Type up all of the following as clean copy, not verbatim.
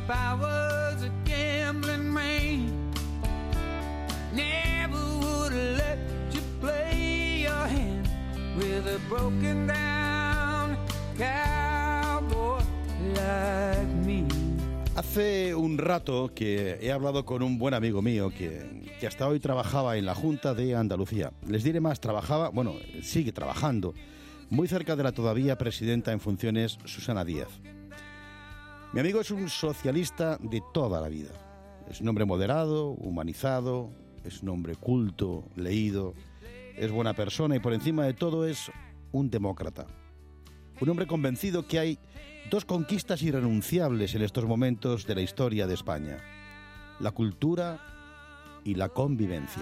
If I was a gambling man, never would have let you play your hand with a broken down cowboy like me. Hace un rato que he hablado con un buen amigo mío que hasta hoy trabajaba en la Junta de Andalucía. Les diré más, sigue trabajando muy cerca de la todavía presidenta en funciones, Susana Díaz. Mi amigo es un socialista de toda la vida. Es un hombre moderado, humanizado, es un hombre culto, leído, es buena persona y por encima de todo es un demócrata. Un hombre convencido que hay dos conquistas irrenunciables en estos momentos de la historia de España: la cultura y la convivencia.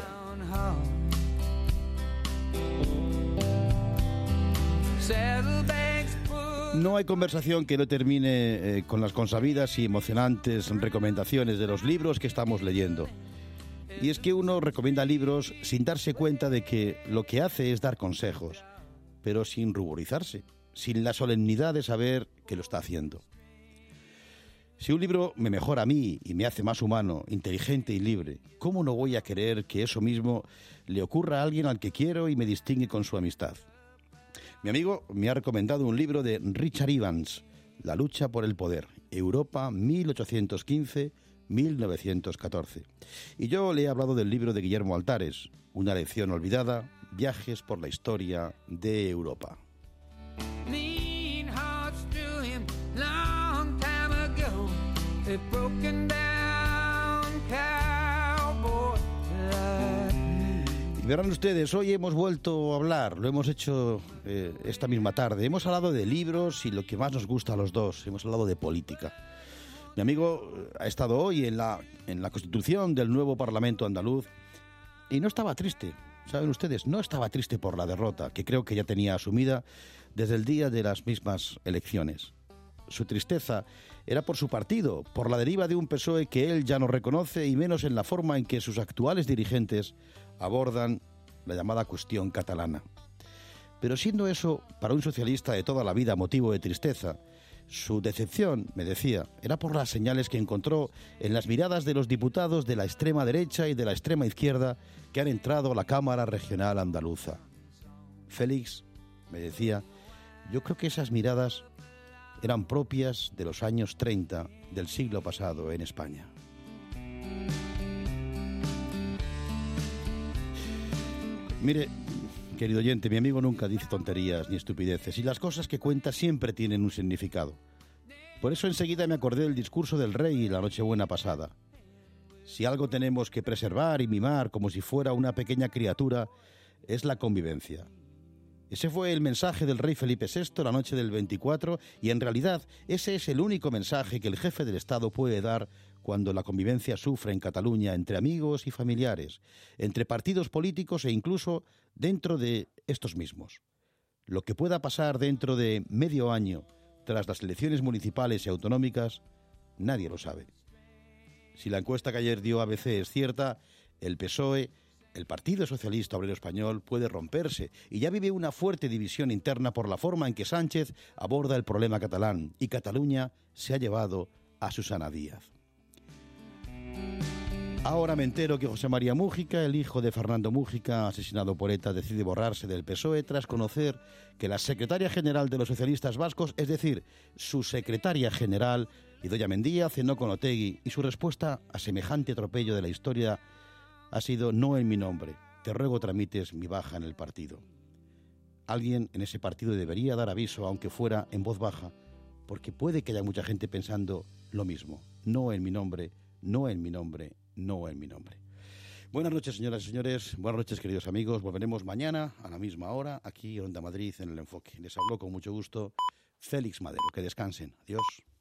No hay conversación que no termine con las consabidas y emocionantes recomendaciones de los libros que estamos leyendo. Y es que uno recomienda libros sin darse cuenta de que lo que hace es dar consejos, pero sin ruborizarse, sin la solemnidad de saber que lo está haciendo. Si un libro me mejora a mí y me hace más humano, inteligente y libre, ¿cómo no voy a querer que eso mismo le ocurra a alguien al que quiero y me distingue con su amistad? Mi amigo me ha recomendado un libro de Richard Evans, La lucha por el poder, Europa 1815-1914. Y yo le he hablado del libro de Guillermo Altares, Una lección olvidada, Viajes por la historia de Europa. Y verán ustedes, hoy hemos vuelto a hablar, lo hemos hecho esta misma tarde. Hemos hablado de libros y lo que más nos gusta a los dos, hemos hablado de política. Mi amigo ha estado hoy en la constitución del nuevo Parlamento andaluz y no estaba triste. ¿Saben ustedes? No estaba triste por la derrota, que creo que ya tenía asumida desde el día de las mismas elecciones. Su tristeza era por su partido, por la deriva de un PSOE que él ya no reconoce y menos en la forma en que sus actuales dirigentes abordan la llamada cuestión catalana. Pero siendo eso, para un socialista de toda la vida, motivo de tristeza, su decepción, me decía, era por las señales que encontró en las miradas de los diputados de la extrema derecha y de la extrema izquierda que han entrado a la Cámara Regional Andaluza. Félix, me decía, yo creo que esas miradas eran propias de los años 30 del siglo pasado en España. Mire, querido oyente, mi amigo nunca dice tonterías ni estupideces y las cosas que cuenta siempre tienen un significado. Por eso enseguida me acordé del discurso del rey la Nochebuena pasada. Si algo tenemos que preservar y mimar como si fuera una pequeña criatura, es la convivencia. Ese fue el mensaje del rey Felipe VI la noche del 24 y en realidad ese es el único mensaje que el jefe del Estado puede dar cuando la convivencia sufre en Cataluña entre amigos y familiares, entre partidos políticos e incluso dentro de estos mismos. Lo que pueda pasar dentro de medio año tras las elecciones municipales y autonómicas, nadie lo sabe. Si la encuesta que ayer dio ABC es cierta, el PSOE, el Partido Socialista Obrero Español, puede romperse y ya vive una fuerte división interna por la forma en que Sánchez aborda el problema catalán y Cataluña se ha llevado a Susana Díaz. Ahora me entero que José María Mújica, el hijo de Fernando Mújica, asesinado por ETA, decide borrarse del PSOE tras conocer que la secretaria general de los socialistas vascos, es decir, su secretaria general, Idoia Mendia, cenó con Otegi y su respuesta a semejante atropello de la historia ha sido: no en mi nombre, te ruego tramites mi baja en el partido. Alguien en ese partido debería dar aviso, aunque fuera en voz baja, porque puede que haya mucha gente pensando lo mismo. No en mi nombre, no en mi nombre, no en mi nombre. Buenas noches, señoras y señores, buenas noches, queridos amigos. Volveremos mañana a la misma hora, aquí en Onda Madrid, en El Enfoque. Les habló con mucho gusto Félix Madero. Que descansen. Adiós.